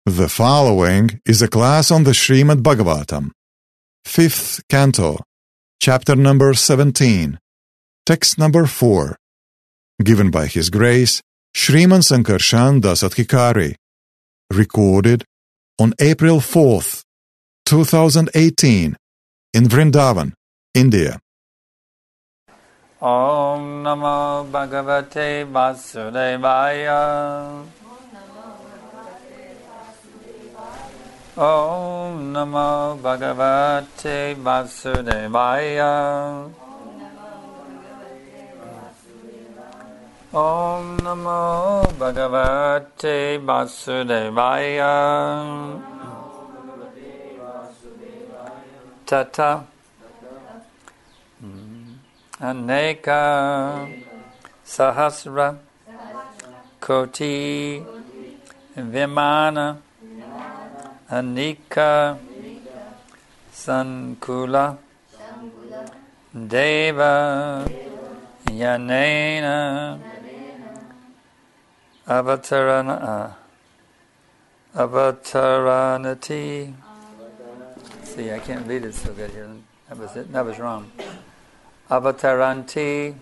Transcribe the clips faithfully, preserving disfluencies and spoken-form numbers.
The following is a class on the Srimad Bhagavatam, fifth canto, chapter number seventeen, text number four, given by His Grace Shriman Sankarshan Das Adhikari, recorded on April fourth, two thousand eighteen, in Vrindavan, India. Om Namo Bhagavate Vasudevaya. Om Namo Bhagavate Vasudevaya. Om Namo Bhagavate Vasudevaya. Tata Aneka Sahasra Koti Vimana Anika Sankula Deva Yanena Avatarana Avataranati. See, I can't read it so good here. That was it. That was wrong. Avataranti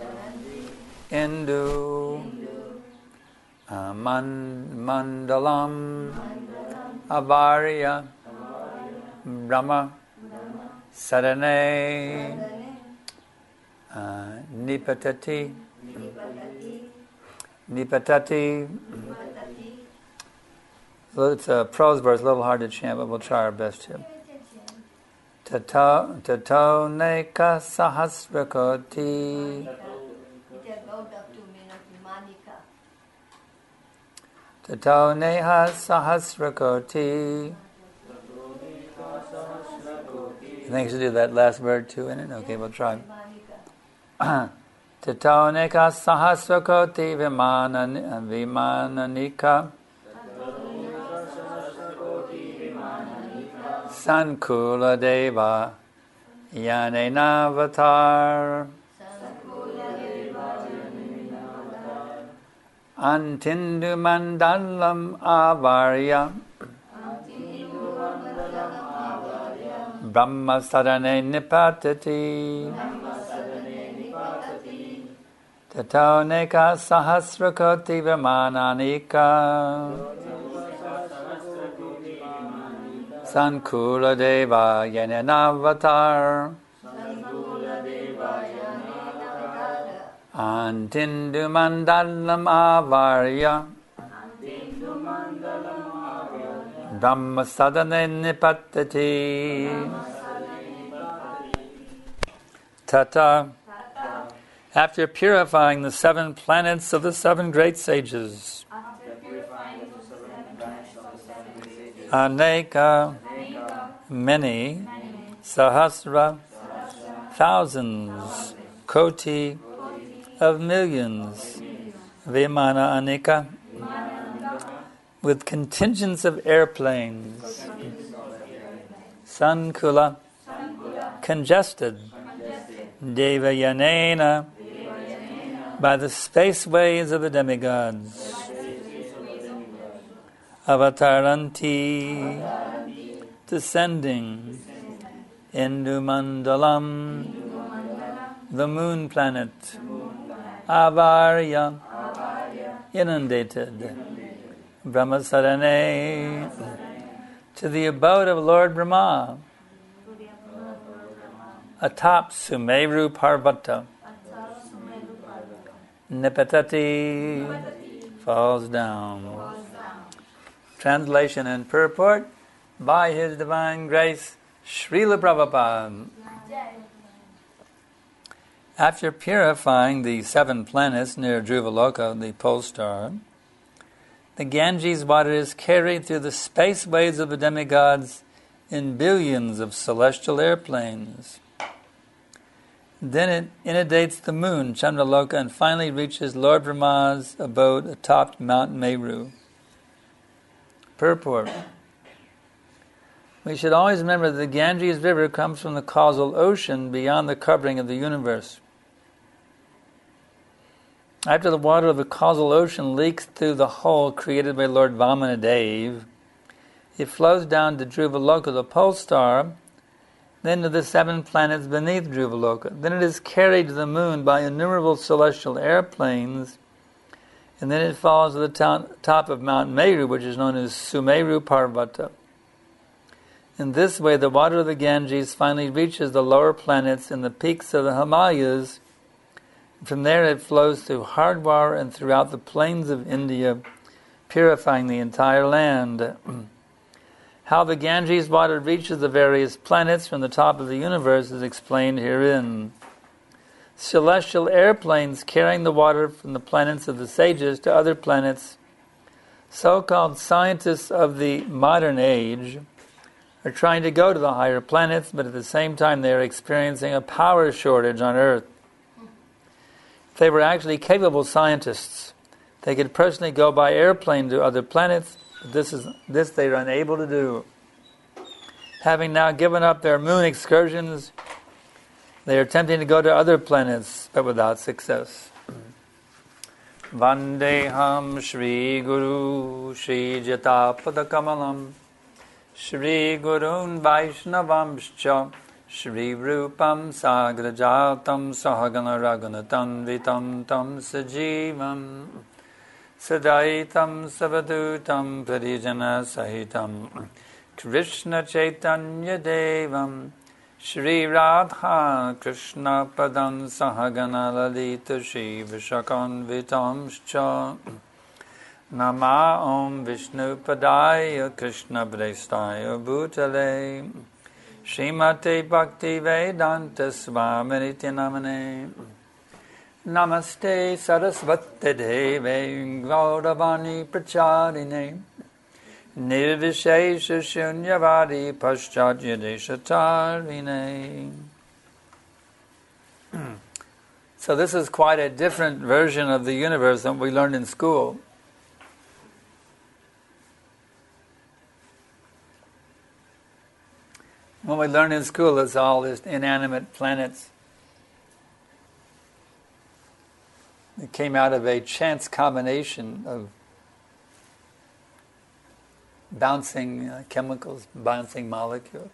Indu uh, man, Mandalam Avarya Brahma Sadane uh, Nipatati Nipatati. Well, it's a prose verse, a little hard to chant, but we'll try our best here. Tato Tato Neka Sahasrakoti Tato Neha Sahasrakoti. I think you should do that last word too in it. Okay, we'll try. Tato Neka Sahasrakoti Vimana Vimananika Sankula Deva Yanenavatar Antindu Mandalam Avarya Brahma Sadane Nipatati Tato Neka Sahasrakoti Vimananika Sankula Deva Yanenavatar Antindu Mandalam Avarya Dhamma Sadhane Nipatati Tata. After purifying the seven planets of the seven great sages, Aneka, many, Sahasra, thousands, Koti, of millions, Vimana Anika, with contingents of airplanes, Sankula, congested, Deva Yanena, by the spaceways of the demigods, Avataranti, descending, Indu Mandalam, the moon planet, Avarya, inundated, Brahmasadane, to the abode of Lord Brahma, atop Sumeru Parvata, Nipatati, falls down. Translation and purport by His Divine Grace, Srila Prabhupada. After purifying the seven planets near Dhruvaloka, the pole star, the Ganges water is carried through the spaceways of the demigods in billions of celestial airplanes. Then it inundates the moon, Chandraloka, and finally reaches Lord Brahma's abode atop Mount Meru. Purport. We should always remember that the Ganges River comes from the causal ocean beyond the covering of the universe. After the water of the causal ocean leaks through the hole created by Lord Vamanadev, it flows down to Dhruvaloka, the pole star, then to the seven planets beneath Dhruvaloka. Then it is carried to the moon by innumerable celestial airplanes, and then it falls to the to- top of Mount Meru, which is known as Sumeru Parvata. In this way, the water of the Ganges finally reaches the lower planets and the peaks of the Himalayas. From there it flows through Hardwar and throughout the plains of India, purifying the entire land. How the Ganges water reaches the various planets from the top of the universe is explained herein. Celestial airplanes carrying the water from the planets of the sages to other planets, so-called scientists of the modern age, are trying to go to the higher planets, but at the same time they are experiencing a power shortage on Earth. If they were actually capable scientists, they could personally go by airplane to other planets, but this is this they are unable to do. Having now given up their moon excursions, they are attempting to go to other planets, but without success. Vandeham Shri Guru Shri Jatapada Kamalam Shri Gurun Vaishnavamscha Shri Rupam Sagrajatam Sahagana Raghunatan Vitam Tam Sajivam Sadaitam Savadutam Parijana Sahitam Krishna Chaitanya Devam Shri Radha Krishna Padam Sahagana Lalita Shri Vishakan Vitamscha Nama Om Vishnu Padaya Krishna Prestaya Bhutale Srimate Bhakti Vedanta Swaminiti Namane Namaste Sarasvati Deve Gauravani Pracharine Nirvishesha Shunyavadi Paschatya Deshatarine. So this is quite a different version of the universe than we learned in school. What we learn in school is all these inanimate planets that came out of a chance combination of bouncing uh, chemicals, bouncing molecules.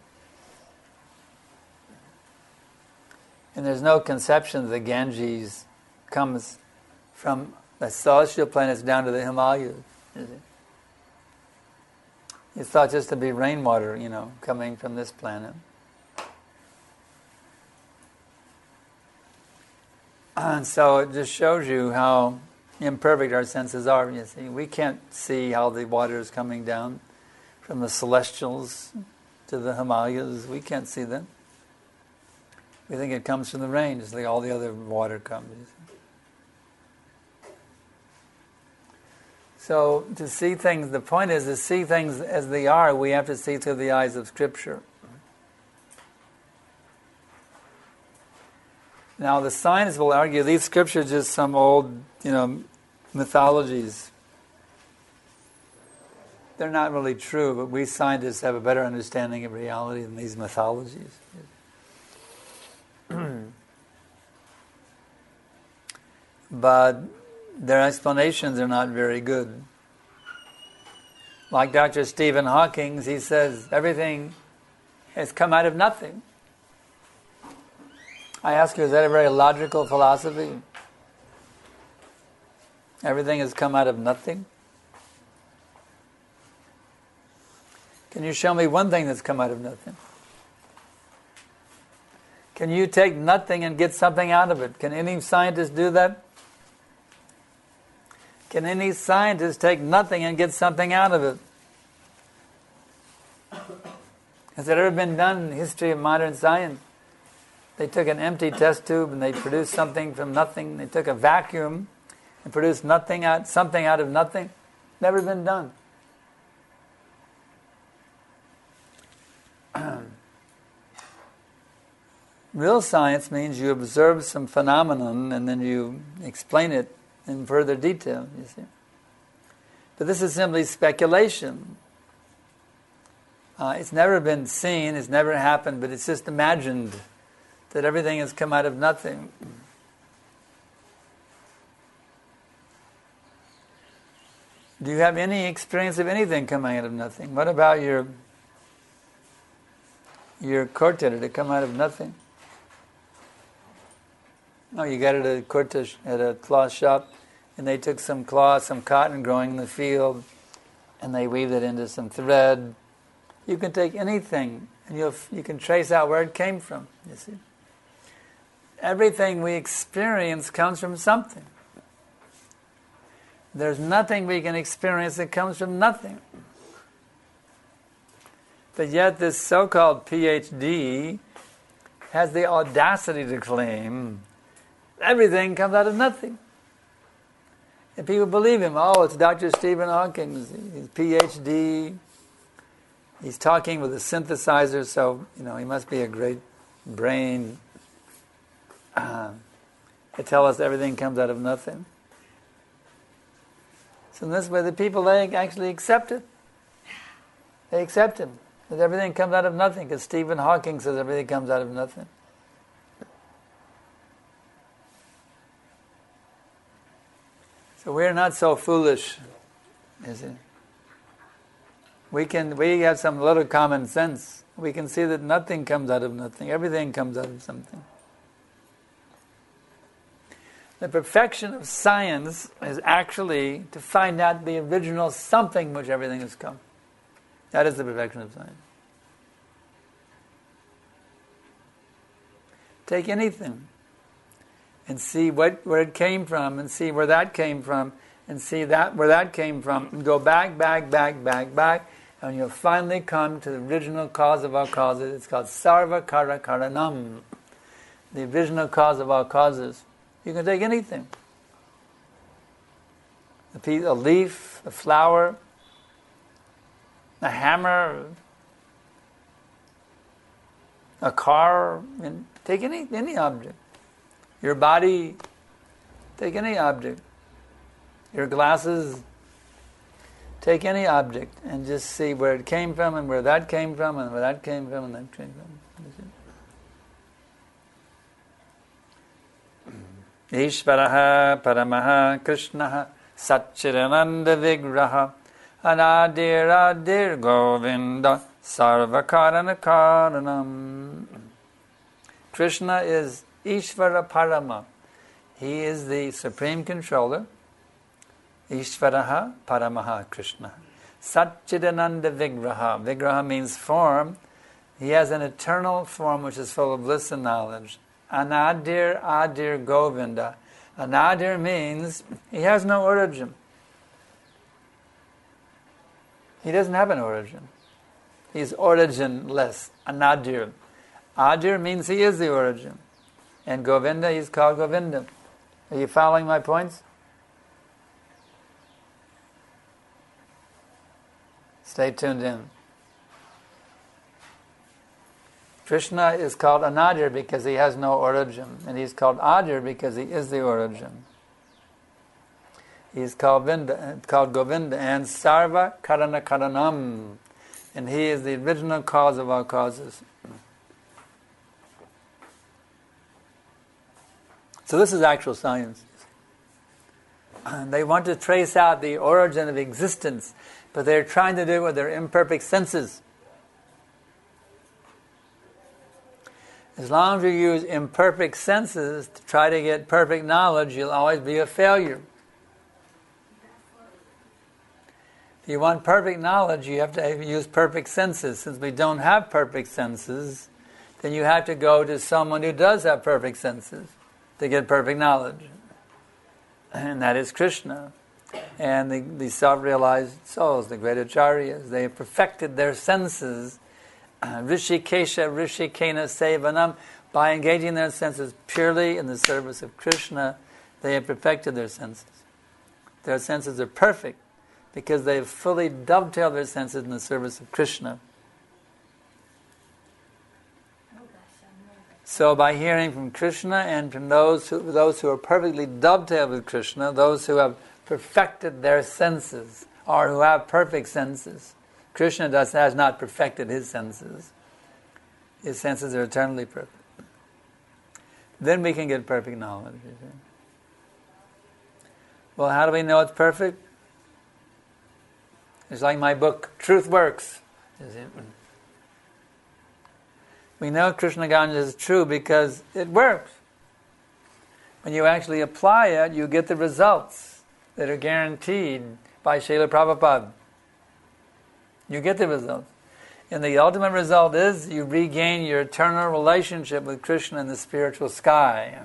And there's no conception that the Ganges comes from the celestial planets down to the Himalayas, is it? It's thought just to be rainwater, you know, coming from this planet. And so it just shows you how imperfect our senses are. You see, we can't see how the water is coming down from the celestials to the Himalayas. We can't see that. We think it comes from the rain, just like all the other water comes. So to see things, the point is to see things as they are, we have to see through the eyes of Scripture. Now the scientists will argue these scriptures are just some old, you know, mythologies. They're not really true, but we scientists have a better understanding of reality than these mythologies. But their explanations are not very good. Like Doctor Stephen Hawking, he says everything has come out of nothing. I ask you, is that a very logical philosophy? Everything has come out of nothing? Can you show me one thing that's come out of nothing? Can you take nothing and get something out of it? Can any scientist do that? Can any scientist take nothing and get something out of it? Has it ever been done in the history of modern science? They took an empty test tube and they produced something from nothing. They took a vacuum and produced nothing out, something out of nothing. Never been done. Real science means you observe some phenomenon and then you explain it in further detail, you see. But this is simply speculation. Uh, it's never been seen, it's never happened, but it's just imagined that everything has come out of nothing. Do you have any experience of anything coming out of nothing? What about your your kurta? Did it come out of nothing? No, you got it at a kurta, at a cloth shop, and they took some cloth, some cotton growing in the field, and they weaved it into some thread. You can take anything, and you'll you can trace out where it came from. You see, everything we experience comes from something. There's nothing we can experience that comes from nothing. But yet this so-called P H D has the audacity to claim everything comes out of nothing. And people believe him. Oh, it's Doctor Stephen Hawking. He's P H D. He's talking with a synthesizer, so, you know, he must be a great brain uh, to tell us everything comes out of nothing. So in this way, the people, they actually accept it. They accept him. That everything comes out of nothing, because Stephen Hawking says everything comes out of nothing. So we're not so foolish, is it? We can, we have some little common sense. We can see that nothing comes out of nothing. Everything comes out of something. The perfection of science is actually to find out the original something which everything has come. That is the perfection of science. Take anything and see what, where it came from, and see where that came from, and see that where that came from, and go back, back, back, back, back, and you'll finally come to the original cause of all causes. It's called Sarva Kara Karanam, the original cause of all causes. You can take anything. A, piece, a leaf, a flower, a hammer, a car, and take any any object. Your body, take any object. Your glasses, take any object and just see where it came from and where that came from and where that came from and that came from. Ishvaraha Paramaha Krishnaha Satchidananda Vigraha Anadir Adir Govinda Sarvakarana Karanam. Krishna is Ishvara Parama. He is the supreme controller. Ishvaraha Paramaha Krishna. Satchidananda Vigraha. Vigraha means form. He has an eternal form which is full of bliss and knowledge. Anadir Adir Govinda. Anadir means he has no origin. He doesn't have an origin. He's originless. Anadir. Adir means he is the origin. And Govinda, he's called Govinda. Are you following my points? Stay tuned in. Krishna is called Anadir because he has no origin. And he's called Adir because he is the origin. He's called, Vinda, called Govinda and Sarva Karana Karanam. And he is the original cause of all causes. So this is actual science. They want to trace out the origin of existence, but they're trying to do it with their imperfect senses. As long as you use imperfect senses to try to get perfect knowledge, you'll always be a failure. If you want perfect knowledge, you have to use perfect senses. Since we don't have perfect senses, then you have to go to someone who does have perfect senses to get perfect knowledge. And that is Krishna. And the, the self-realized souls, the great acharyas, they have perfected their senses. Rishikesha Rishikena Sevanam. By engaging their senses purely in the service of Krishna, they have perfected their senses. Their senses are perfect because they have fully dovetailed their senses in the service of Krishna. So by hearing from Krishna and from those who, those who are perfectly dovetailed with Krishna, those who have perfected their senses, or who have perfect senses. Krishna does, has not perfected his senses. His senses are eternally perfect. Then we can get perfect knowledge. You see. Well, how do we know it's perfect? It's like my book, Truth Works. We know Krishna consciousness is true because it works. When you actually apply it, you get the results that are guaranteed by Srila Prabhupada. You get the results. And the ultimate result is you regain your eternal relationship with Krishna in the spiritual sky.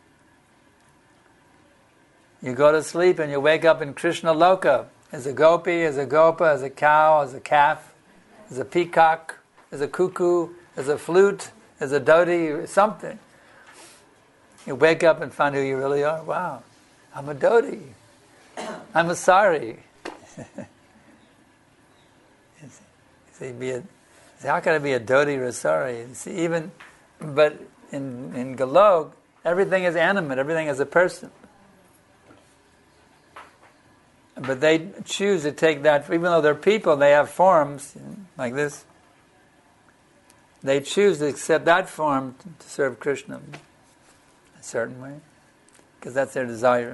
You go to sleep and you wake up in Krishna Loka, as a gopi, as a gopa, as a cow, as a calf, as a peacock, as a cuckoo, as a flute, as a dhoti, something. You wake up and find who you really are. Wow, I'm a dhoti. I'm a sari. See, be a, see, how can I be a dhoti or a sari? See, even, but in in Golok, everything is animate. Everything is a person. But they choose to take that, even though they're people, they have forms like this. They choose to accept that form to serve Krishna in a certain way, because that's their desire.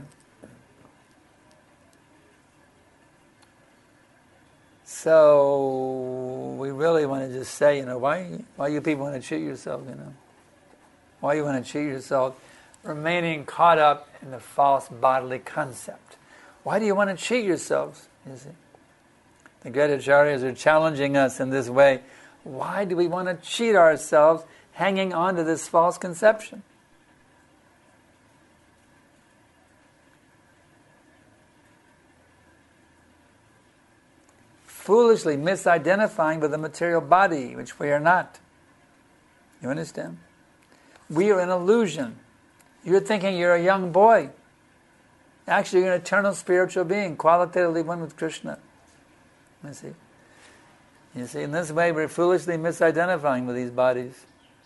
So we really want to just say, you know, why why you people want to cheat yourself, you know? Why you want to cheat yourself, remaining caught up in the false bodily concept? Why do you want to cheat yourselves? You see, the great acharyas are challenging us in this way. Why do we want to cheat ourselves, hanging on to this false conception? Foolishly misidentifying with the material body, which we are not. You understand? We are an illusion. You're thinking you're a young boy. Actually, you're an eternal spiritual being, qualitatively one with Krishna. You see? You see, in this way, we're foolishly misidentifying with these bodies.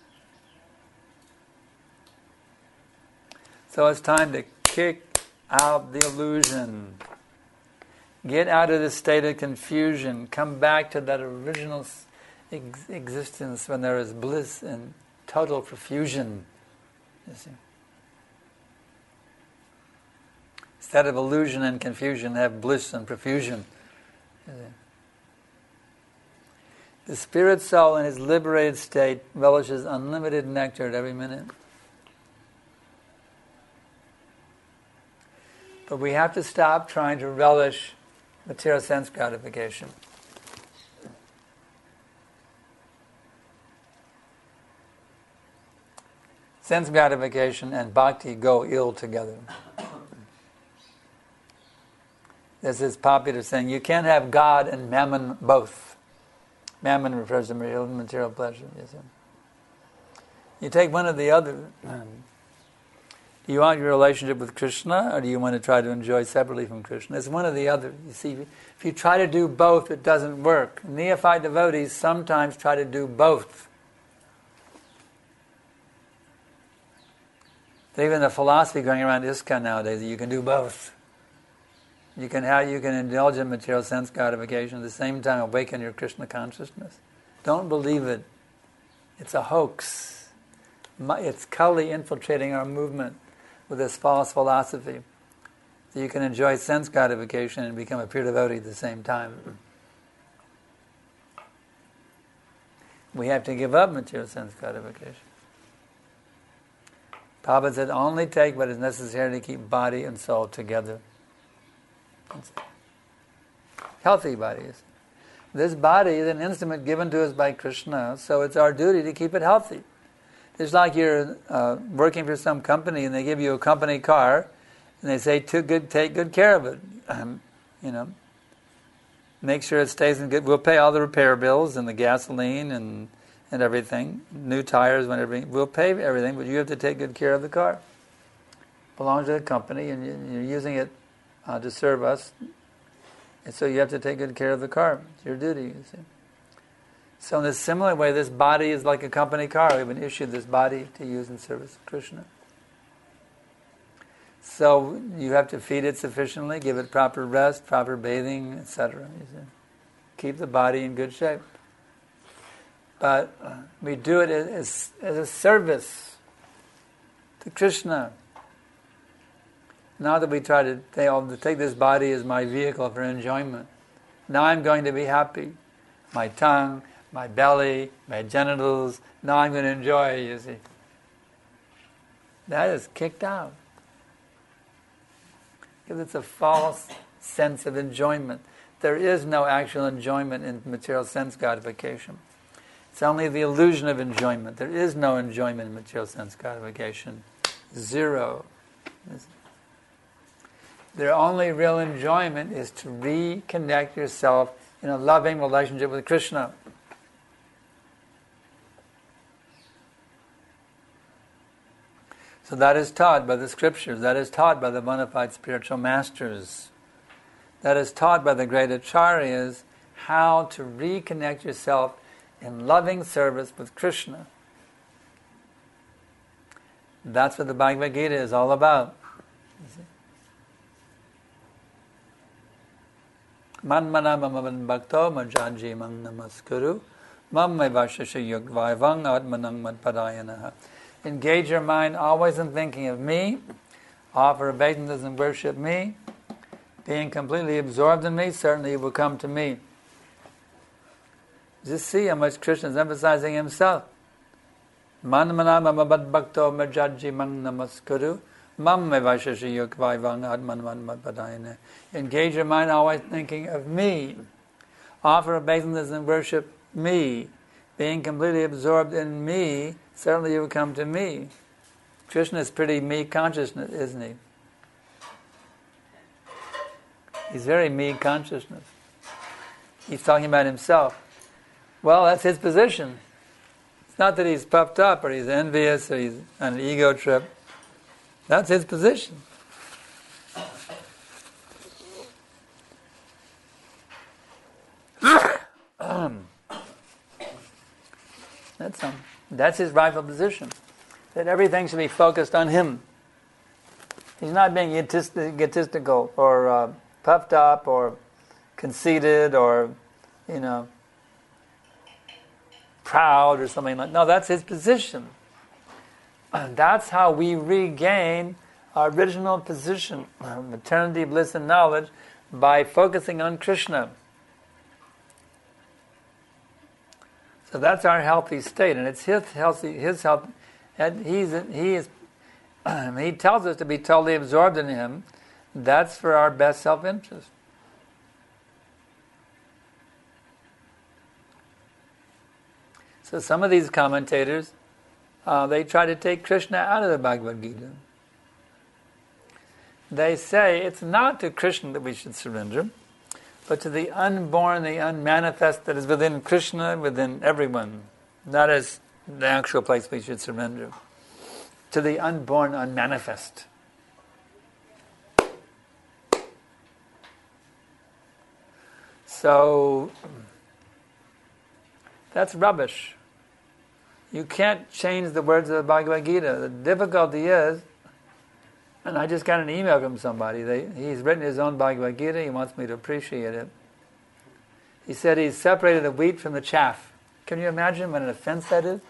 So it's time to kick out the illusion. Get out of this state of confusion. Come back to that original ex- existence when there is bliss and total profusion. You see? Instead of illusion and confusion, have bliss and profusion. You see? The spirit soul in his liberated state relishes unlimited nectar at every minute. But we have to stop trying to relish material sense gratification. Sense gratification and bhakti go ill together. This is popular saying, you can't have God and mammon both. Mammon refers to material pleasure. You see. You take one or the other. Do you want your relationship with Krishna, or do you want to try to enjoy separately from Krishna? It's one or the other. You see, if you try to do both, it doesn't work. Neophyte devotees sometimes try to do both. There's even a philosophy going around ISKCON nowadays that you can do both. You can have, you can indulge in material sense gratification at the same time awaken your Krishna consciousness. Don't believe it. It's a hoax. It's Kali infiltrating our movement with this false philosophy. So you can enjoy sense gratification and become a pure devotee at the same time. We have to give up material sense gratification. Prabhupada said, only take what is necessary to keep body and soul together. Healthy bodies. This body is an instrument given to us by Krishna, so it's our duty to keep it healthy. It's like you're uh, working for some company and they give you a company car and they say, "To good, take good care of it." Um, you know, make sure it stays in good. We'll pay all the repair bills and the gasoline and and everything, new tires, whenever. We'll pay everything, but you have to take good care of the car. It belongs to the company, and you're using it uh, to serve us, and so you have to take good care of the car. It's your duty, you see. So in a similar way, this body is like a company car. We've been issued this body to use in service of Krishna. So you have to feed it sufficiently, give it proper rest, proper bathing, et cetera. Keep the body in good shape. But uh, we do it as, as a service to Krishna. Not that we try to take, to take this body as my vehicle for enjoyment. now I'm going to be happy. My tongue, my belly, my genitals, now I'm going to enjoy, you see. That is kicked out. Because it's a false sense of enjoyment. There is no actual enjoyment in material sense gratification. It's only the illusion of enjoyment. There is no enjoyment in material sense gratification. Zero. Their only real enjoyment is to reconnect yourself in a loving relationship with Krishna. So that is taught by the scriptures. That is taught by the bona fide spiritual masters. That is taught by the great acharyas, how to reconnect yourself in loving service with Krishna. That's what the Bhagavad Gita is all about. Man mana mamavan bhakto majanji mang namaskuru mamme vashasha yugvaivang atmanang madpadayanaha. Engage your mind always in thinking of me, offer obeisances and worship me, being completely absorbed in me, certainly you will come to me. Just see how much Krishna is emphasizing himself. Man mana mamavad bhakto majanji mang namaskuru mamme vashasha yugvaivang atmanang madpadayanaha. Engage your mind always thinking of me. Offer obeisances and worship me. Being completely absorbed in me, certainly you will come to me. Krishna is pretty me consciousness, isn't he? He's very me consciousness. He's talking about himself. Well, that's his position. It's not that he's puffed up or he's envious or he's on an ego trip. That's his position. That's um, that's his rightful position. That everything should be focused on him. He's not being egotistical or uh, puffed up or conceited or, you know, proud or something like that. No, that's his position. That's how we regain our original position, eternity, bliss, and knowledge, by focusing on Krishna. So that's our healthy state, and it's his healthy, his health. And he's he is he tells us to be totally absorbed in him. That's for our best self-interest. So some of these commentators, uh, they try to take Krishna out of the Bhagavad Gita. They say it's not to Krishna that we should surrender, but to the unborn, the unmanifest that is within Krishna, within everyone. That is the actual place we should surrender. To the unborn, unmanifest. So, that's rubbish. You can't change the words of the Bhagavad Gita. The difficulty is, and I just got an email from somebody. They, he's written his own Bhagavad Gita. He wants me to appreciate it. He said he's separated the wheat from the chaff. Can you imagine what an offense that is?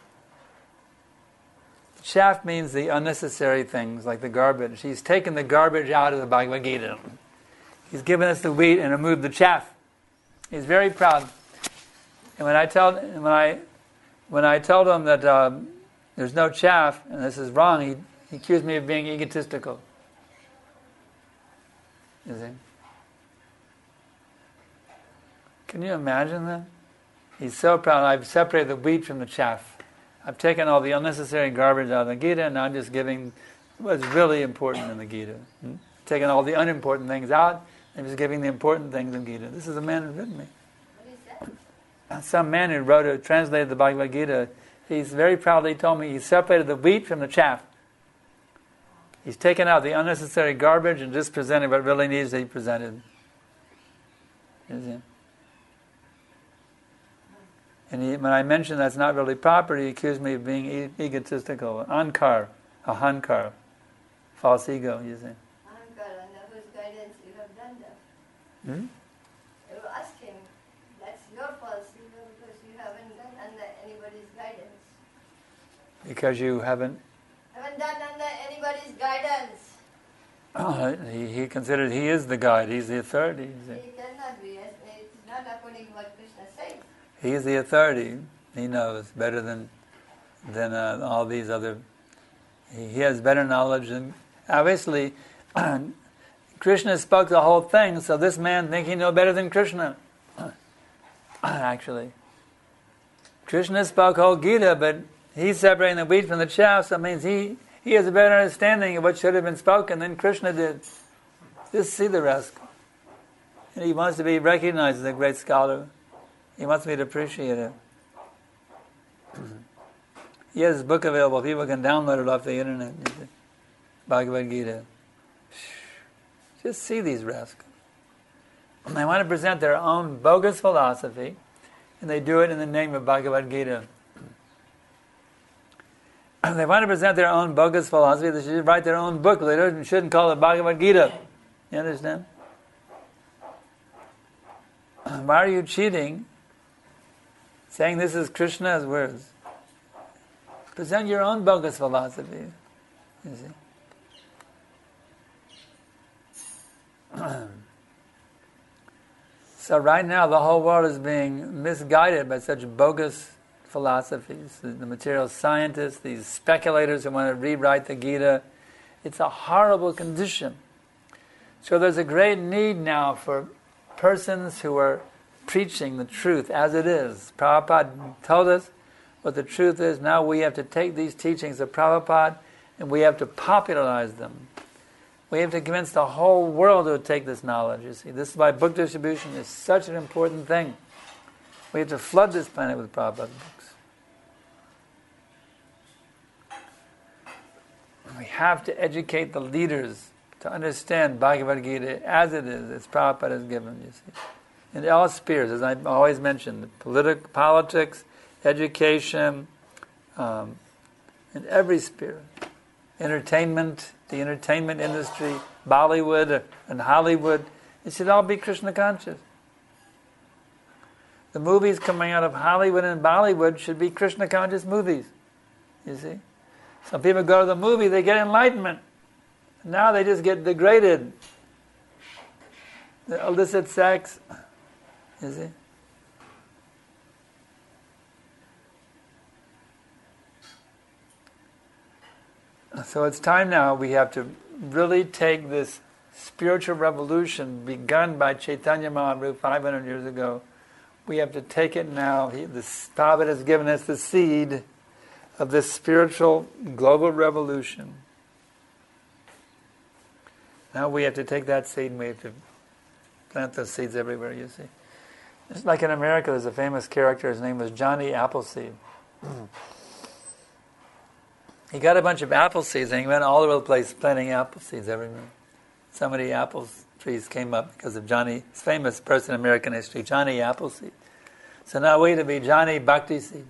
Chaff means the unnecessary things, like the garbage. He's taken the garbage out of the Bhagavad Gita. He's given us the wheat and removed the chaff. He's very proud. And when I tell, when I, when I told him that uh, there's no chaff and this is wrong, he, he accused me of being egotistical. You see? Can you imagine that? He's so proud. I've separated the wheat from the chaff. I've taken all the unnecessary garbage out of the Gita, and I'm just giving what's really important in the Gita. Hmm? Taking all the unimportant things out, and just giving the important things in Gita. This is a man who's written me. What is that? Some man who wrote it, translated the Bhagavad Gita. He's very proudly told me he separated the wheat from the chaff. He's taken out the unnecessary garbage and just presented what really needs to be presented. You see? And he, when I mentioned that's not really proper, he accused me of being e- egotistical. Ankar, a hankar, false ego, you see. Ankar, under whose guidance you have done that. Hmm? You ask him, that's your false ego because you haven't done under anybody's guidance. Because you haven't... Haven't done under anybody's guidance. Uh, he, he considered he is the guide, he's the authority. You see. He cannot be. It's not what Krishna says. He's the authority. He knows better than than uh, all these other. He, he has better knowledge than obviously. Krishna spoke the whole thing, so this man thinks he knows better than Krishna. Actually, Krishna spoke whole Gita, but he's separating the wheat from the chaff. So that means he he has a better understanding of what should have been spoken than Krishna did. Just see the rest. And he wants to be recognized as a great scholar. He wants me to appreciate it. He has his book available. People can download it off the internet. Bhagavad Gita. Just see these rascals. They want to present their own bogus philosophy, and they do it in the name of Bhagavad Gita. They want to present their own bogus philosophy. They should write their own book. They shouldn't call it Bhagavad Gita. You understand? Why are you cheating? Saying this is Krishna's words. Present your own bogus philosophy. You see? So right now the whole world is being misguided by such bogus philosophies. The material scientists, these speculators who want to rewrite the Gita. It's a horrible condition. So there's a great need now for persons who are preaching the truth as it is. Prabhupada told us what the truth is. Now we have to take these teachings of Prabhupada and we have to popularize them. We have to convince the whole world to take this knowledge, you see. This is why book distribution is such an important thing. We have to flood this planet with Prabhupada books. We have to educate the leaders to understand Bhagavad Gita as it is, as Prabhupada has given, you see. In all spheres, as I always mentioned, politi- politics, education, um, in every sphere. Entertainment, the entertainment industry, Bollywood and Hollywood, it should all be Krishna conscious. The movies coming out of Hollywood and Bollywood should be Krishna conscious movies. You see? Some people go to the movie, they get enlightenment. Now they just get degraded. The illicit sex. You see? So it's time now we have to really take this spiritual revolution begun by Chaitanya Mahaprabhu five hundred years ago. We have to take it now. He, the Prabhupada has given us the seed of this spiritual global revolution. Now we have to take that seed and we have to plant those seeds everywhere, you see. Just like in America, there's a famous character, his name was Johnny Appleseed. He got a bunch of apple seeds and he went all over the place planting apple seeds everywhere. So many apple trees came up because of Johnny, famous person in American history, Johnny Appleseed. So now we to be Johnny Bhakti Seed.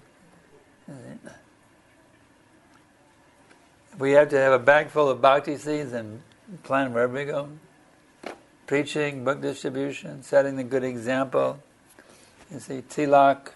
We have to have a bag full of Bhakti seeds and plant wherever we go. Preaching, book distribution, setting the good example. You see, tilak.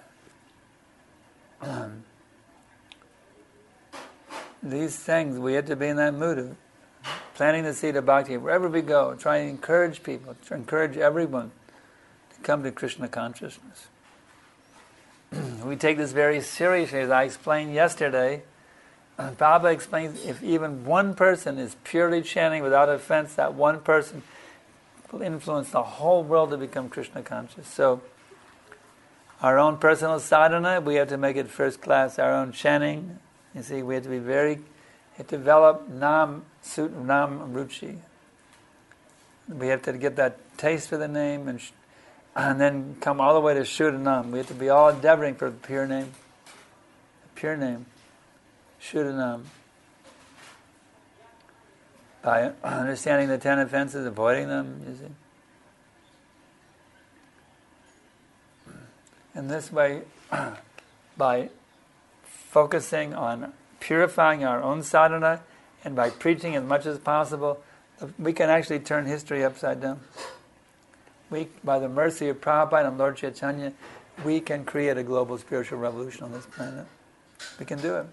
These things, we have to be in that mood of planting the seed of bhakti wherever we go. Try and encourage people, to encourage everyone to come to Krishna consciousness. We take this very seriously, as I explained yesterday. Baba explains if even one person is purely chanting without offense, that one person will influence the whole world to become Krishna conscious. So, our own personal sadhana, we have to make it first class. Our own chanting, you see, we have to be very, have to develop nam, sut, nam, ruchi. We have to get that taste for the name and, and then come all the way to Shuddhanam. We have to be all endeavoring for the pure name. The pure name. Shuddhanam. By understanding the ten offenses, avoiding them, you see. In this way, by focusing on purifying our own sadhana and by preaching as much as possible, we can actually turn history upside down. We, by the mercy of Prabhupada and Lord Chaitanya, we can create a global spiritual revolution on this planet. We can do it.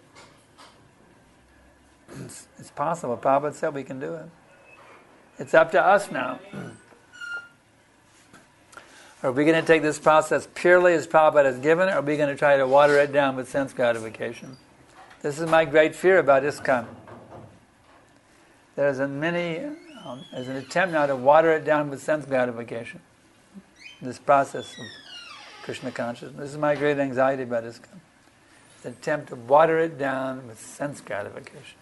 It's, it's possible. Prabhupada said we can do it. It's up to us now. Are we going to take this process purely as Prabhupada has given it, or are we going to try to water it down with sense gratification? This is my great fear about ISKCON. There's a many, um, there's an attempt now to water it down with sense gratification. This process of Krishna consciousness. This is my great anxiety about ISKCON. It's an attempt to water it down with sense gratification.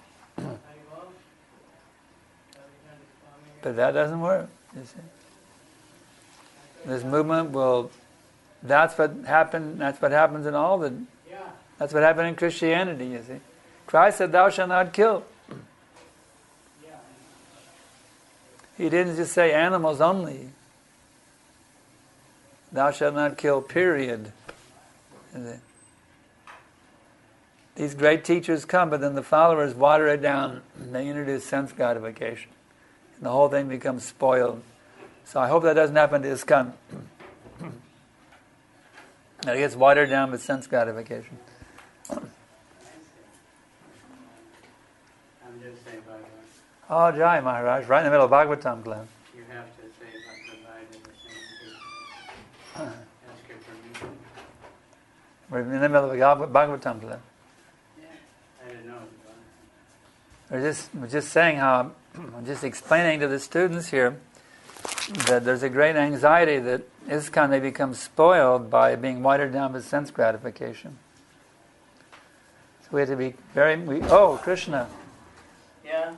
But that doesn't work, you see. This movement will, that's what happened, that's what happens in all the, that's what happened in Christianity, you see. Christ said, thou shalt not kill. He didn't just say animals only. Thou shalt not kill, period. These great teachers come, but then the followers water it down. They introduce sense gratification. And the whole thing becomes spoiled. So I hope that doesn't happen to ISKCON. That it gets watered down with sense gratification. I'm just saying Bhagavad. Oh, Jai Maharaj, right in the middle of Bhagavatam, Glenn. You have to say Bhagavad at the same time. Ask your permission. We're in the middle of Bhagavatam, Glenn. Yeah, I didn't know. We're just, we're just saying how, I'm just explaining to the students here that there's a great anxiety that ISKCON may become spoiled by being watered down with sense gratification. So we have to be very, we, oh, Krishna. Yeah.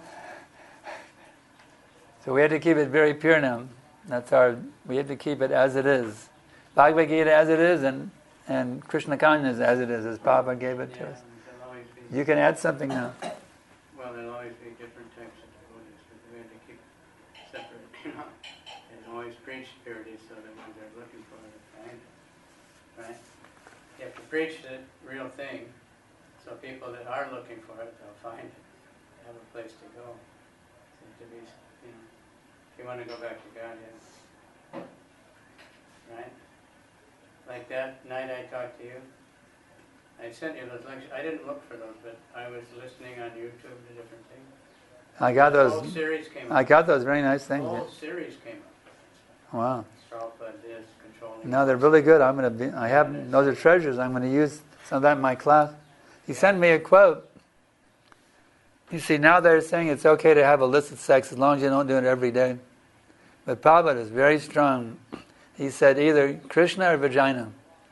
So we have to keep it very pure now. That's our, we have to keep it as it is. Bhagavad Gita as it is, and, and Krishna consciousness as it is, as Prabhupada gave it to Yeah, us. there'll always be, You can add something now. well, there'll always be different types of devotees, but we have to keep separate, you know. And always preach purity so that when they're looking for it, they find it. Right? You have to preach the real thing, so people that are looking for it, they'll find it. They have a place to go. So to be, you know, if you want to go back to Godhead. Right? Like that night I talked to you, I sent you those lectures. I didn't look for those, but I was listening on YouTube to different things. I got The whole those. series came up. I got those very nice The things. whole series came up. Wow. Prabhupada is controlling. No, they're really good. I'm going to be. I have those are treasures. I'm going to use some of that in my class. He sent me a quote. You see, now they're saying it's okay to have illicit sex as long as you don't do it every day. But Prabhupada is very strong. He said either Krishna or vagina.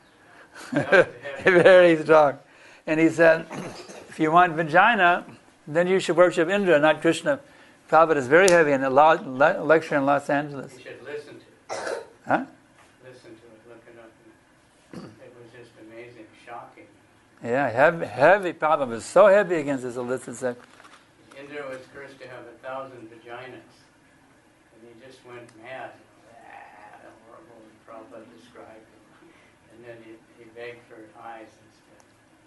Very strong. And he said, if you want vagina, then you should worship Indra, not Krishna. Prabhupada is very heavy in a lo- le- lecture in Los Angeles. You should listen to it. Huh? Listen to it, look it up. It was just amazing, shocking. Yeah, heavy, heavy. Prabhupada was so heavy against this illicit sex. Indra was cursed to have a thousand vaginas. And he just went mad. Ah, horrible, as Prabhupada described it. And then he, he begged for eyes instead.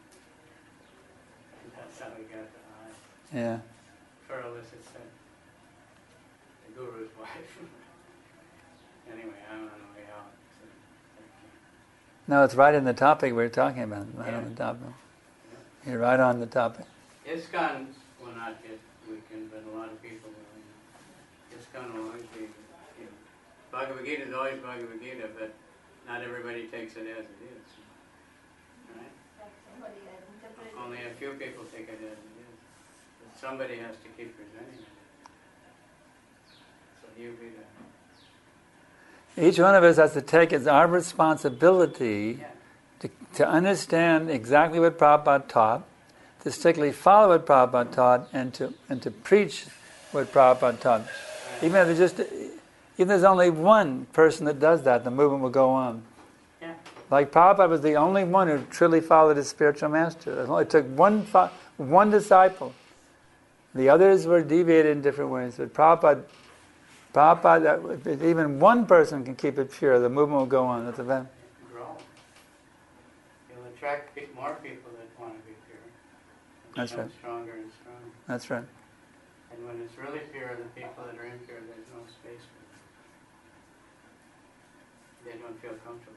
And that's how he got the eyes. Yeah. For illicit sex. The guru's wife. Anyway, I'm on the way out. So, No, it's right in the topic we we're talking about. Right Yeah. on the topic. You're right on the topic. ISKCON will not get weakened, but a lot of people will. You know. ISKCON will always be, you know, Bhagavad Gita is always Bhagavad Gita, but not everybody takes it as it is. Right? Somebody has interpreted Only a few people take it as it is. But somebody has to keep presenting it. So you be the... Each one of us has to take it's our responsibility Yeah. to, to understand exactly what Prabhupada taught, to strictly follow what Prabhupada taught, and to and to preach what Prabhupada taught. Even if there's just even if there's only one person that does that, the movement will go on. Yeah. Like Prabhupada was the only one who truly followed his spiritual master. It only took one fo- one disciple. The others were deviated in different ways. But Prabhupada, Prabhupada, if even one person can keep it pure, the movement will go on. That's a fact. Grow. You'll attract pe- more people that want to be pure. And That's become right. stronger and stronger. That's right. And when it's really pure, the people that are impure, there's no space for them. They don't feel comfortable.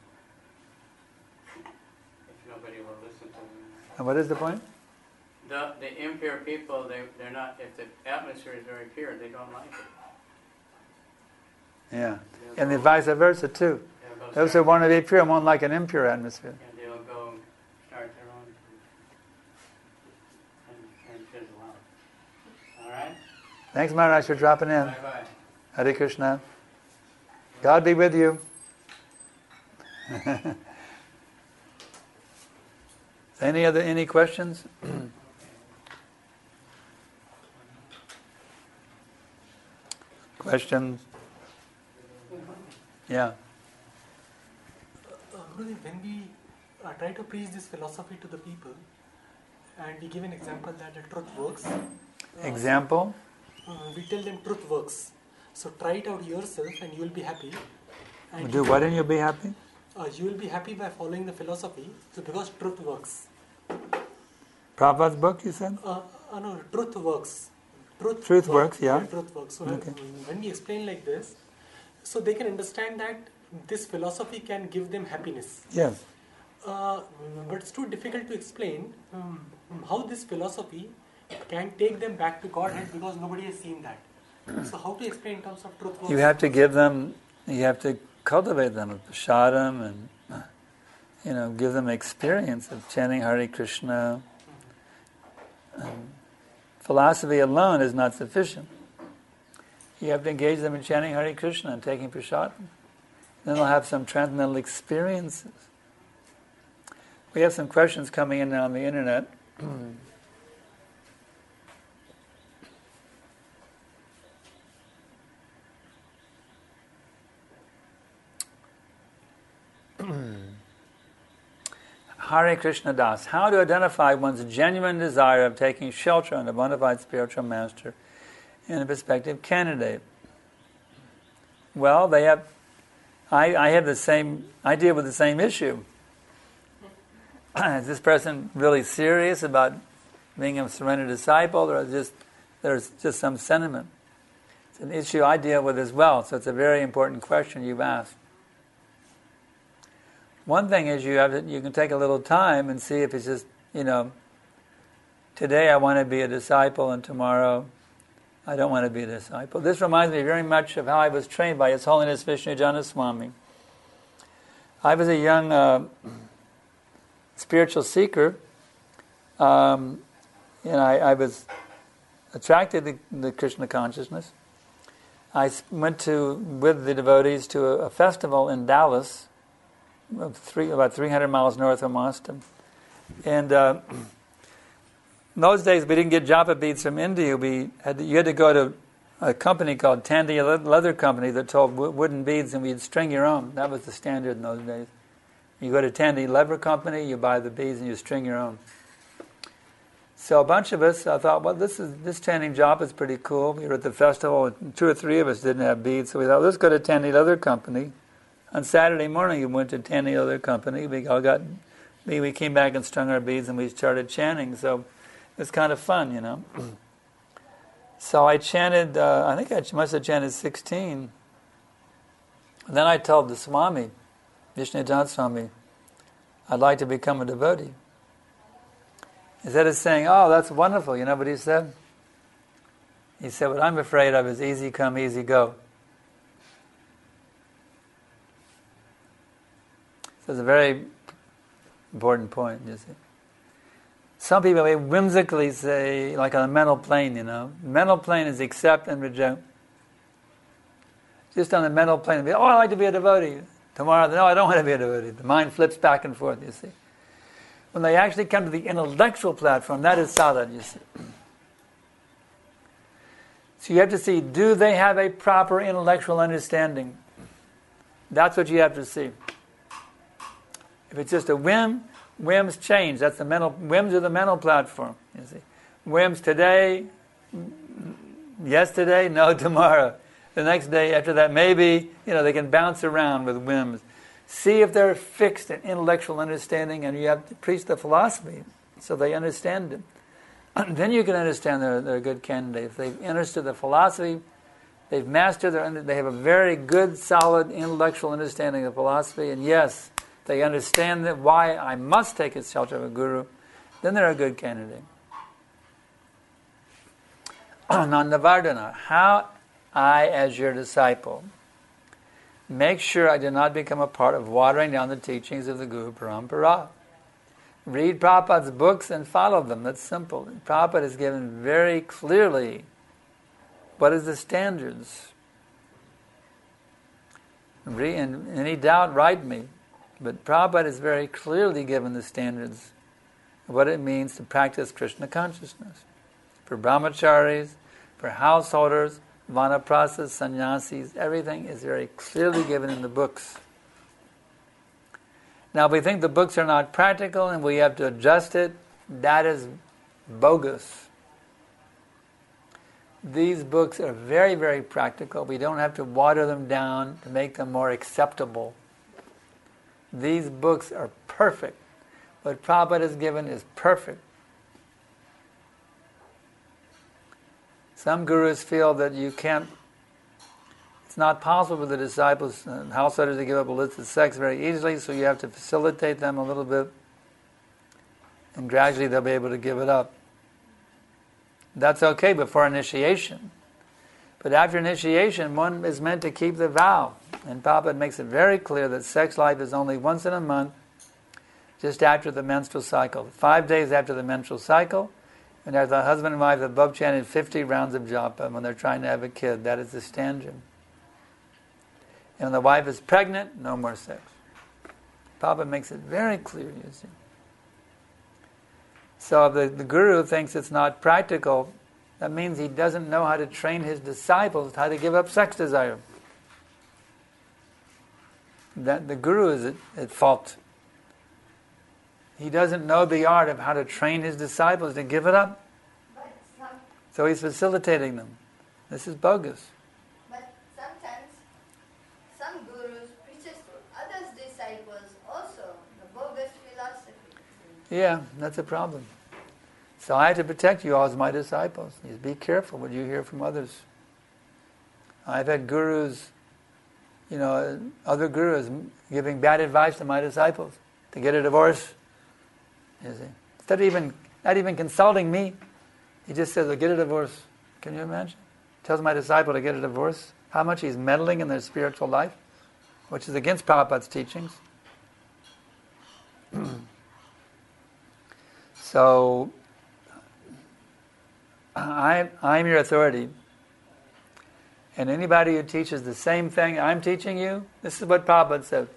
If nobody will listen to them. And what is the point? The, the impure people, they, they're not, if the atmosphere is very pure, they don't like it. Yeah. They'll And the go- vice versa too. they'll go Those who want to be pure won't like an impure atmosphere. And they'll go and start their own and, and fizzle out. All right? Thanks, Maharaj, for dropping in. Bye-bye. Hare Krishna. God be with you. Any other any questions? Questions? Yeah. Uh, Gurudev, when we uh, try to preach this philosophy to the people, and we give an example that the truth works. Uh, Example? Uh, we tell them truth works. So try it out yourself and you will be happy. And Do what and you'll be happy? Uh, you will be happy by following the philosophy, so because truth works. Prabhupada's book, you said? Uh, uh, no, truth works. Truth, Truth works, yeah. Truth works. So Okay. when, when we explain like this, so they can understand that this philosophy can give them happiness. Yes. Uh, but it's too difficult to explain um, how this philosophy can take them back to Godhead because nobody has seen that. So how to explain in terms of truth works? You have to give them, you have to cultivate them with prasadam and, you know, give them experience of chanting Hare Krishna. Um, philosophy alone is not sufficient. You have to engage them in chanting Hare Krishna and taking prasadam. Then they'll have some transcendental experiences. We have some questions coming in now on the internet. Hare Krishna Das. How to identify one's genuine desire of taking shelter on a bona fide spiritual master and a prospective candidate? Well, they have. I, I have the same. I deal with the same issue. Is this person really serious about being a surrendered disciple, or just there's just some sentiment? It's an issue I deal with as well. So it's a very important question you've asked. One thing is you have to, you can take a little time and see if it's just, you know, today I want to be a disciple and tomorrow I don't want to be a disciple. This reminds me very much of how I was trained by His Holiness Vishnujana Swami. I was a young uh, spiritual seeker, um, and I, I was attracted to the Krishna consciousness. I went to, with the devotees, to a, a festival in Dallas, Three, about three hundred miles north of Austin. And uh, in those days, we didn't get japa beads from India. We had to, you had to go to a company called Tandy Leather Company that told w- wooden beads, and we'd string your own. That was the standard in those days. You go to Tandy Leather Company, you buy the beads, and you string your own. So a bunch of us, I thought, well, this is this chanting japa is pretty cool. We were at the festival, and two or three of us didn't have beads, so we thought, let's go to Tandy Leather Company. On Saturday morning, we went to Tandy Leather Company. We all got, we came back and strung our beads, and we started chanting. So it was kind of fun, you know. So I chanted. Uh, I think I must have chanted sixteen. And then I told the Swami, Vishnujana Swami, I'd like to become a devotee. Instead of saying, "Oh, that's wonderful," you know what he said? He said, "What I'm afraid of is easy come, easy go." So it's a very important point, you see. Some people may whimsically say, like on a mental plane, you know, mental plane is accept and reject. Just on the mental plane, oh, I'd like to be a devotee. Tomorrow, no, I don't want to be a devotee. The mind flips back and forth, you see. When they actually come to the intellectual platform, that is sadhana, you see. So you have to see, do they have a proper intellectual understanding? That's what you have to see. If it's just a whim, whims change. That's the mental whims are the mental platform. You see, whims today, yesterday, no tomorrow. The next day after that, maybe you know they can bounce around with whims. See if they're fixed in intellectual understanding, and you have to preach the philosophy so they understand it. And then you can understand they're, they're a good candidate. If they've understood the philosophy, they've mastered their. They have a very good, solid intellectual understanding of philosophy, and yes. They understand that why I must take a shelter of a guru, then they're a good candidate. Now, Navardhana, how I, as your disciple, make sure I do not become a part of watering down the teachings of the Guru Parampara. Read Prabhupada's books and follow them. That's simple. Prabhupada has given very clearly what is the standards. Re- and any doubt, write me. But Prabhupada has very clearly given the standards of what it means to practice Krishna consciousness. For brahmacharis, for householders, vanaprasthas, sannyasis, everything is very clearly given in the books. Now, if we think the books are not practical and we have to adjust it, that is bogus. These books are very, very practical. We don't have to water them down to make them more acceptable. These books are perfect. What Prabhupada has given is perfect. Some gurus feel that you can't, it's not possible for the disciples and householders to give up illicit sex very easily, so you have to facilitate them a little bit, and gradually they'll be able to give it up. That's okay before initiation. But after initiation, one is meant to keep the vow. And Prabhupada makes it very clear that sex life is only once in a month, just after the menstrual cycle. Five days after the menstrual cycle, and after the husband and wife have both chanted fifty rounds of japa when they're trying to have a kid. That is the standard. And when the wife is pregnant, no more sex. Prabhupada makes it very clear, you see. So if the, the guru thinks it's not practical, that means he doesn't know how to train his disciples how to give up sex desire. That the guru is at, at fault. He doesn't know the art of how to train his disciples to give it up. But some, So he's facilitating them. This is bogus. but sometimes some gurus preaches to others' disciples also the bogus philosophy. Yeah, that's a problem. So I have to protect you all as my disciples. You be careful what you hear from others. I've had gurus, you know, other gurus giving bad advice to my disciples to get a divorce. You see, instead of even not even consulting me, he just says, "Well, get a divorce." Can you imagine? Tells my disciple to get a divorce. How much he's meddling in their spiritual life, which is against Prabhupada's teachings. So, I, I'm your authority. And anybody who teaches the same thing I'm teaching you, this is what Prabhupada said.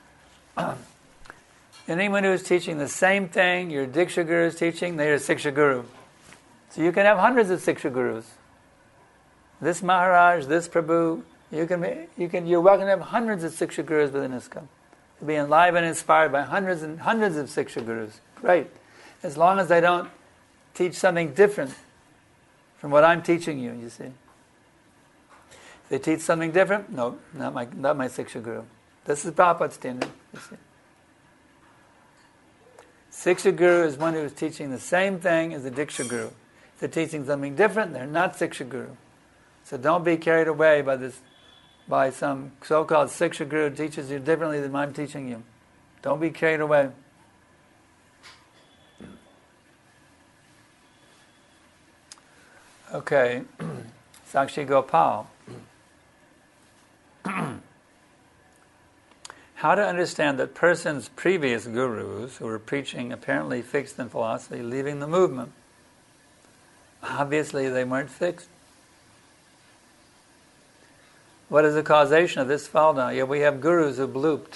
Anyone who is teaching the same thing your Diksha Guru is teaching, they're a Siksha Guru. So you can have hundreds of Siksha Gurus. This Maharaj, this Prabhu, you can, be, you can, you're welcome to have hundreds of Siksha Gurus within ISKCON. To be enlivened and inspired by hundreds and hundreds of Siksha Gurus. Great. As long as they don't teach something different from what I'm teaching you, you see. If they teach something different, no, not my, not my Siksha Guru. This is Prabhupada's standard, you see. Siksha Guru is one who is teaching the same thing as the Diksha Guru. If they're teaching something different, they're not Siksha Guru. So don't be carried away by this, by some so-called Siksha Guru who teaches you differently than I'm teaching you. Don't be carried away. Okay, Sakshi Gopal. How to understand that persons, previous gurus, who were preaching apparently fixed in philosophy, leaving the movement. Obviously they weren't fixed. What is the causation of this fall down? Yeah, we have gurus who blooped.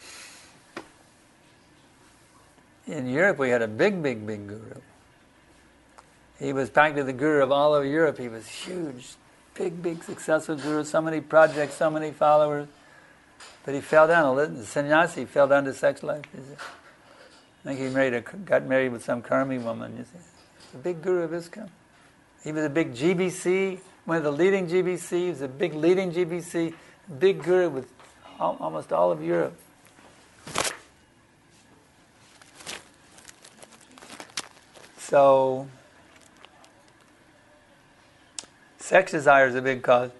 In Europe we had a big, big, big guru. He was practically the guru of all of Europe. He was huge, big, big, successful guru, so many projects, so many followers. But he fell down. The sannyasi fell down to sex life. You see. I think he married a, got married with some Karmi woman. You see, the big guru of ISKCON. He was a big G B C, one of the leading G B C. He was a big leading G B C, big guru with all, almost all of Europe. So, sex desire is a big cause.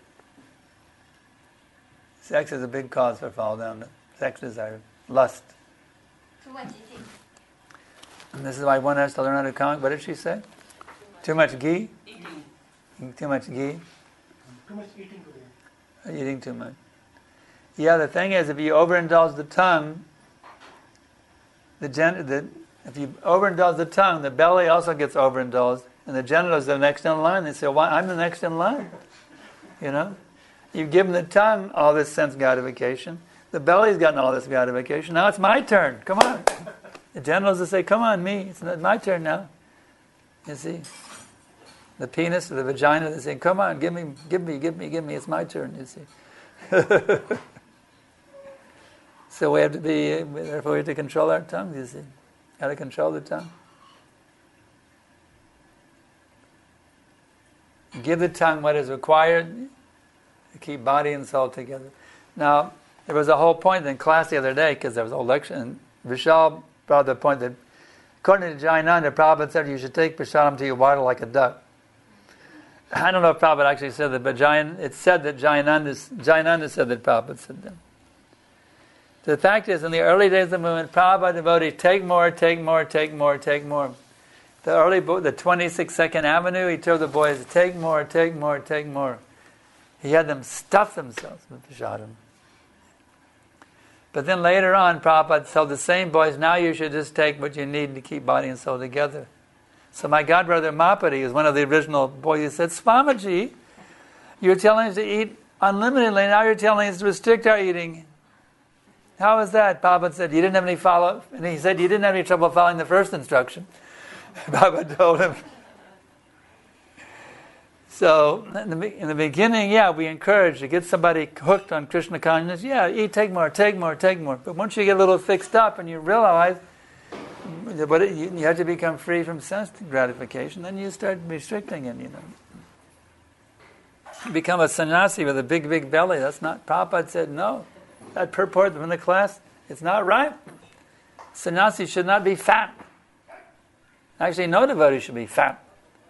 Sex is a big cause for fall down. Sex desire, lust. Too much eating. And this is why one has to learn how to count. What did she say? Too much ghee? Eating. Too much ghee? Too much eating today. Eating too much. Yeah, the thing is, if you overindulge the tongue, the, gen- the if you overindulge the tongue, the belly also gets overindulged, and the genitals are the next in line. They say, well, I'm the next in line. You know? You've given the tongue all this sense gratification. The belly's gotten all this gratification. Now it's my turn. Come on. The genitals will say, come on, me. It's not my turn now. You see? The penis, the vagina, they say, come on, give me, give me, give me, give me. It's my turn, you see. So we have to be, therefore we have to control our tongues, you see. How to control the tongue. Give the tongue what is required to keep body and soul together. Now, there was a whole point in class the other day, because there was a lecture, and Vishal brought the point that, according to Jayananda, Prabhupada said you should take prasadam to your water like a duck. I don't know if Prabhupada actually said that, but Jayan, it said that Jayananda, Jayananda said that Prabhupada said that. The fact is, in the early days of the movement, Prabhupada devotees take more, take more, take more, take more. The early, the twenty-six Second Avenue, he told the boys, take more, take more, take more. He had them stuff themselves with prasadam. But then later on, Prabhupada told the same boys, now you should just take what you need to keep body and soul together. So my godbrother Mapati is one of the original boys. He said, Swamiji, you're telling us to eat unlimitedly, now you're telling us to restrict our eating. How is that? Prabhupada said, you didn't have any follow, and he said, you didn't have any trouble following the first instruction. Prabhupada told him. So, in the, in the beginning, yeah, we encourage to get somebody hooked on Krishna consciousness. Yeah, eat, take more, take more, take more. But once you get a little fixed up and you realize but it, you, you have to become free from sense gratification, then you start restricting it, you know. You become a sannyasi with a big, big belly. That's not, Prabhupada said, no. That purport from the class, it's not right. Sannyasi should not be fat. Actually, no devotee should be fat.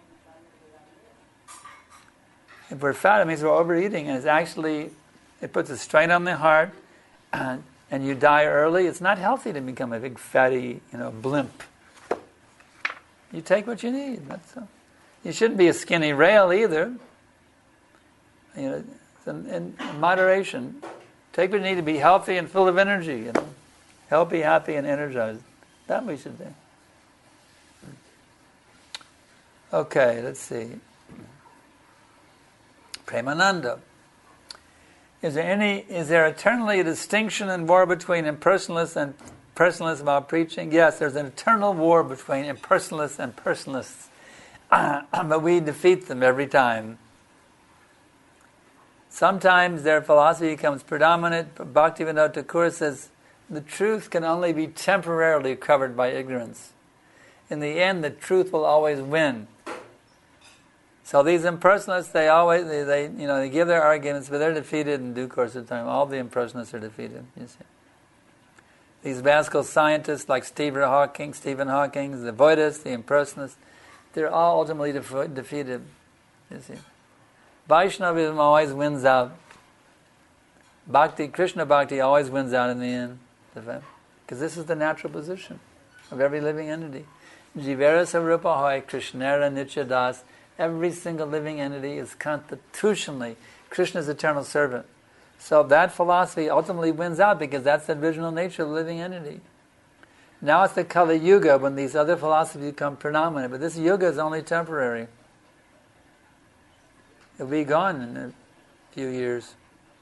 If we're fat, it means we're overeating, and it's actually, it puts a strain on the heart, and, and you die early. It's not healthy to become a big fatty, you know, blimp. You take what you need. That's all. You shouldn't be a skinny rail either. You know, in, in moderation. Take what you need to be healthy and full of energy. You know, healthy, happy, and energized. That we should do. Okay, let's see. Premananda. Is there any? Is there eternally a distinction and war between impersonalists and personalists about preaching? Yes, there's an eternal war between impersonalists and personalists, uh, but we defeat them every time. Sometimes their philosophy becomes predominant. Bhaktivinoda Thakur says the truth can only be temporarily covered by ignorance. In the end, the truth will always win. So these impersonalists, they always, they, they, you know, they give their arguments, but they're defeated in due course of time. All the impersonalists are defeated. You see, these rascal scientists like Stephen Hawking, Stephen Hawking, the Buddhists, the impersonalists, they're all ultimately def- defeated. You see, Vaishnavism always wins out. Bhakti, Krishna Bhakti, always wins out in the end, because this is the natural position of every living entity. Jivera Sarupa Hoy Krishnera Nityadas. Every single living entity is constitutionally Krishna's eternal servant. So that philosophy ultimately wins out because that's the original nature of the living entity. Now it's the Kali Yuga when these other philosophies become predominant, but this Yuga is only temporary. It'll be gone in a few years.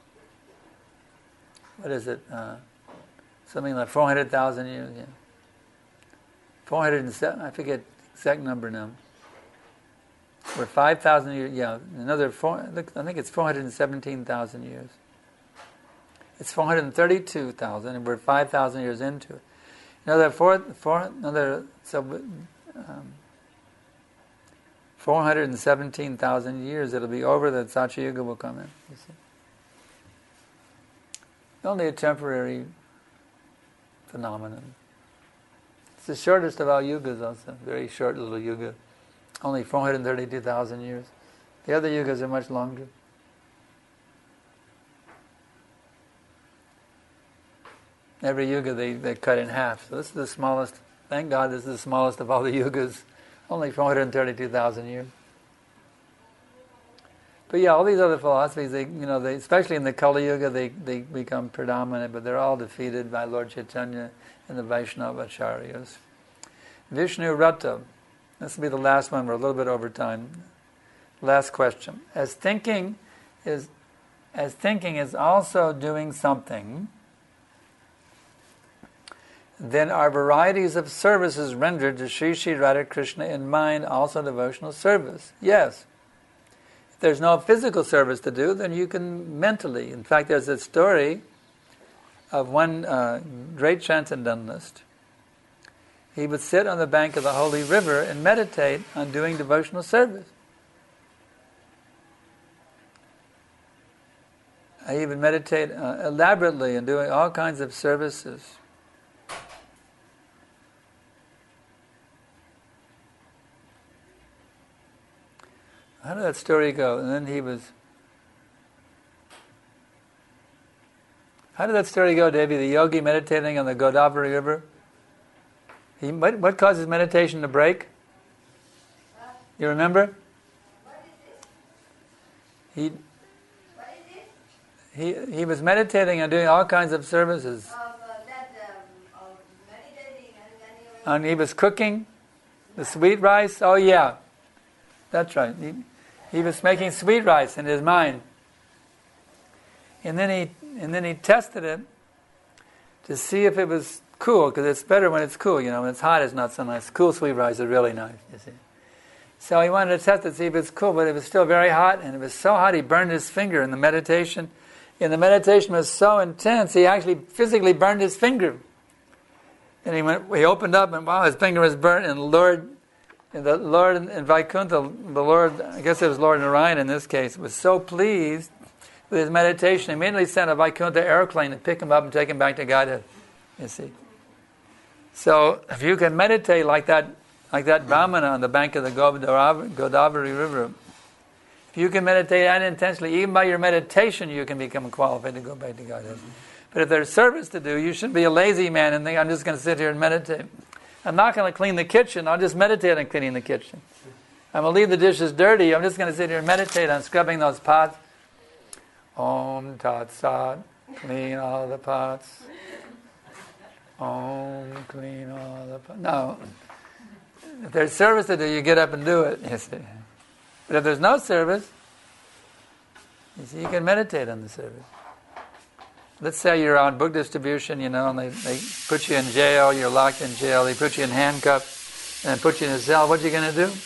What is it? Uh, something like four hundred thousand years. Yeah. four hundred seven, I forget the exact number now. We're five thousand years, yeah, another four, I think it's four hundred seventeen thousand years. It's four hundred thirty-two thousand, and we're five thousand years into it. Another four, four another, so um, four hundred seventeen thousand years, it'll be over, the Satya Yuga will come in, you see. Only a temporary phenomenon. It's the shortest of all yugas also, very short little yuga. Only four hundred thirty-two thousand years. The other yugas are much longer. Every yuga they, they cut in half. So this is the smallest, thank God this is the smallest of all the yugas. Only four hundred thirty-two thousand years. But yeah, all these other philosophies, they, you know, they, especially in the Kali Yuga, they, they become predominant, but they're all defeated by Lord Chaitanya and the Vaishnava Acharyas. Vishnu Rata. This will be the last one. We're a little bit over time. Last question. As thinking is, as thinking is also doing something, then are varieties of services rendered to Sri Sri Radha Krishna in mind also devotional service? Yes. If there's no physical service to do, then you can mentally. In fact, there's a story of one uh, great transcendentalist. He would sit on the bank of the holy river and meditate on doing devotional service. He would meditate uh, elaborately and doing all kinds of services. How did that story go? And then he was... How did that story go, Devi? The yogi meditating on the Godavari River? He, what, what causes meditation to break? You remember? What is this? He, What is this? he, he was meditating and doing all kinds of services. Of uh, that, um, of meditating and then he was... And he was cooking the sweet rice. Oh yeah, that's right. He, he was making sweet rice in his mind, and then he and then he tested it to see if it was cool, because it's better when it's cool. You know, when it's hot, it's not so nice. Cool sweet rice is really nice. You see. So he wanted to test it to see if it's cool, but it was still very hot, and it was so hot he burned his finger in the meditation. And the meditation was so intense, he actually physically burned his finger. And he went. He opened up, and wow, his finger was burnt. And the Lord, and the Lord in Vaikuntha, the Lord, I guess it was Lord Narayan in this case, was so pleased with his meditation. He immediately sent a Vaikuntha airplane to pick him up and take him back to Godhead. You see. So if you can meditate like that, like that Brahmana on the bank of the Godavari, Godavari River, if you can meditate that intensely, even by your meditation, you can become qualified to go back to Godhead. But if there's service to do, you shouldn't be a lazy man and think, I'm just going to sit here and meditate. I'm not going to clean the kitchen. I'll just meditate on cleaning the kitchen. I'm going to leave the dishes dirty. I'm just going to sit here and meditate on scrubbing those pots. Om Tat Sat. Clean all the pots. Om, clean all the pots. No. If there's service to do, you get up and do it, you see. But if there's no service, you see, you can meditate on the service. Let's say you're on book distribution, you know, and they, they put you in jail, you're locked in jail, they put you in handcuffs, and put you in a cell. What are you going to do?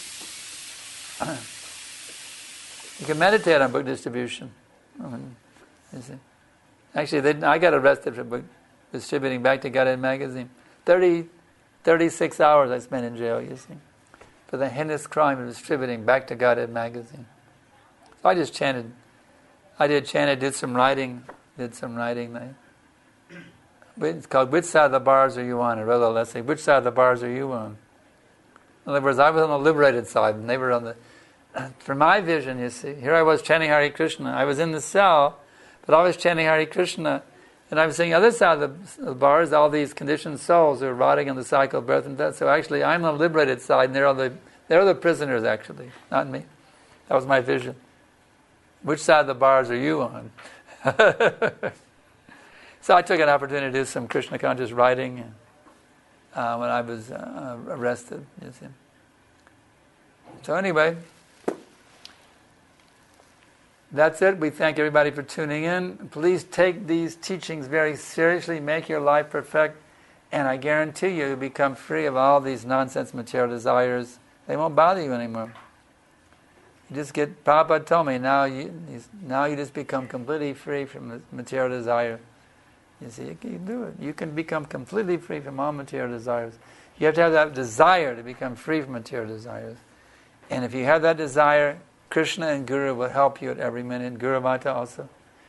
You can meditate on book distribution. You see. Actually, they, I got arrested for book distributing Back to Godhead magazine. thirty, thirty-six hours I spent in jail, you see, for the heinous crime of distributing Back to Godhead magazine. So I just chanted. I did chanted, did some writing, did some writing. It's called Which Side of the Bars Are You On? I wrote a essay. Which side of the bars are you on? In other words, I was on the liberated side, and they were on the... For my vision, you see, here I was chanting Hare Krishna. I was in the cell, but I was chanting Hare Krishna, and I was seeing the other side of the, the bars, all these conditioned souls who are rotting in the cycle of birth and death. So actually, I'm on the liberated side, and they're on the they're the prisoners, actually, not me. That was my vision. Which side of the bars are you on? So I took an opportunity to do some Krishna conscious writing uh, when I was uh, arrested. You see. So anyway, that's it. We thank everybody for tuning in. Please take these teachings very seriously. Make your life perfect. And I guarantee you, you'll become free of all these nonsense material desires. They won't bother you anymore. You just get, Prabhupada told me, now you, now you just become completely free from material desire. You see, you can do it. You can become completely free from all material desires. You have to have that desire to become free from material desires. And if you have that desire, Krishna and Guru will help you at every minute. Guru Mata also.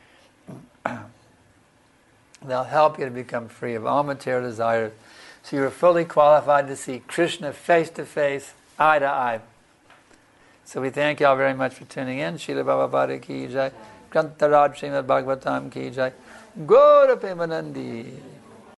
They'll help you to become free of all material desires. So you're fully qualified to see Krishna face to face, eye to eye. So we thank you all very much for tuning in. Srila Prabhupada ki jai. Grantaraj Srimad Bhagavatam ki jai. Gaura Premanandi.